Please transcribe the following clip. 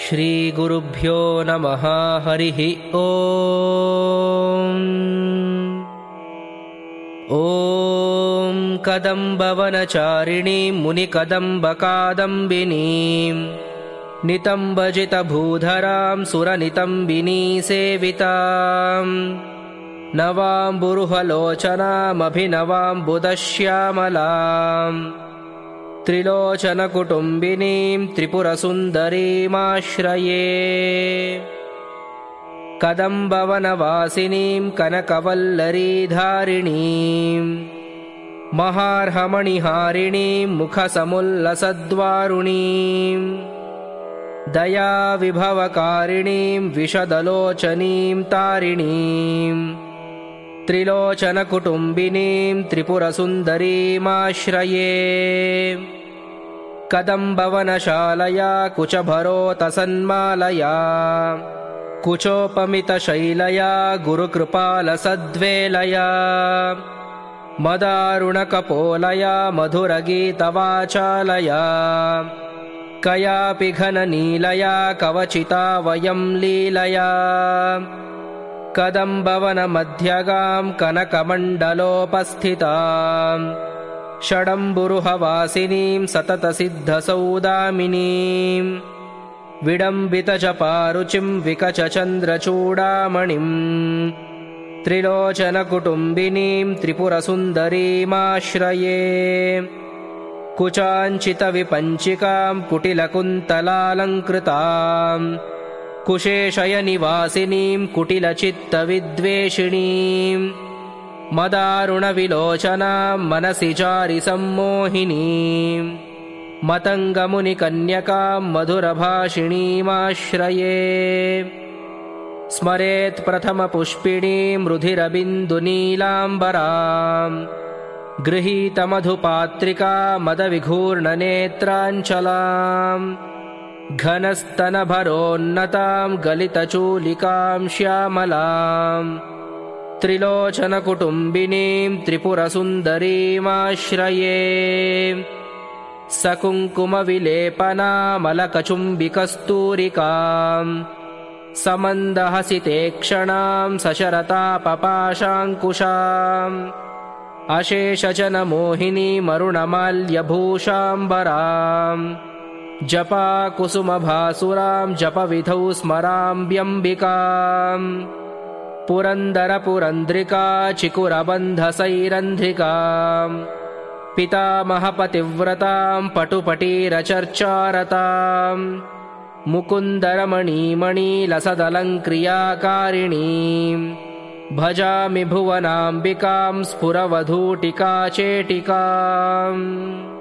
श्रीगुरुभ्यो नमः। हरिः ॐ। ॐ कदम्बवनचारिणीं मुनिकदम्बकादम्बिनीं नितम्बजितभूधरां सुरनितम्बिनी सेवितां नवाम्बुरुहलोचनामभिनवाम्बुदश्यामलां त्रिलोचनकुटुम्बिनीं त्रिपुरसुन्दरीमाश्रये। कदम्बवनवासिनीं कनकवल्लरीधारिणीं महार्हमणिहारिणीं मुखसमुल्लसद्वारुणीं दयाविभवकारिणीं विशदलोचनीं तारिणीं त्रिलोचनकुटुम्बिनीं त्रिपुरसुन्दरीमाश्रये। कदम्बवनशालया कुचभरोतसन्मालया कुचोपमितशैलया गुरुकृपालसद्वेलया मदारुणकपोलया मधुरगीतवाचालया कयापि घननीलया कवचिता वयं लीलया। कदम्बवनमध्यगां कनकमण्डलोपस्थितां षडम्बुरुहवासिनीं सततसिद्धसौदामिनीं विडम्बितजपारुचिं विकचचन्द्रचूडामणिं त्रिलोचनकुटुम्बिनीं त्रिपुरसुन्दरीमाश्रये। कुचाञ्चितविपञ्चिकां कुटिलकुन्तलालङ्कृतां कुशेशयनिवासिनीं कुटिलचित्तविद्वेषिणीं मदारुणविलोचनां मनसिजारिसम्मोहिनीं मतङ्गमुनिकन्यकां मधुरभाषिणीमाश्रये। स्मरेत् प्रथमपुष्पिणीं रुधिरबिन्दुनीलाम्बरां गृहीतमधुपात्रिका मदविघूर्णनेत्राञ्चलां घनस्तनभरोन्नतां गलितचूलिकां श्यामलां त्रिलोचनकुटुम्बिनीं त्रिपुरसुन्दरीमाश्रये। सकुङ्कुमविलेपनामलकचुम्बिकस्तूरिकां समन्दहसितेक्षणां सशरतापपाशाङ्कुशाम् अशेषजनमोहिनीमरुणमाल्यभूषाम्बरां जपाकुसुमभासुरां जपविधौ स्मराम्ब्यम्बिकां पुरन्दरपुरन्द्रिका चिकुरबन्धसैरन्ध्रिकां पितामहपतिव्रतां पटुपटीरचर्चारतां मुकुन्दरमणीमणिलसदलङ्क्रियाकारिणीं भजामि भुवनाम्बिकां स्फुरवधूटिका चेटिकाम्।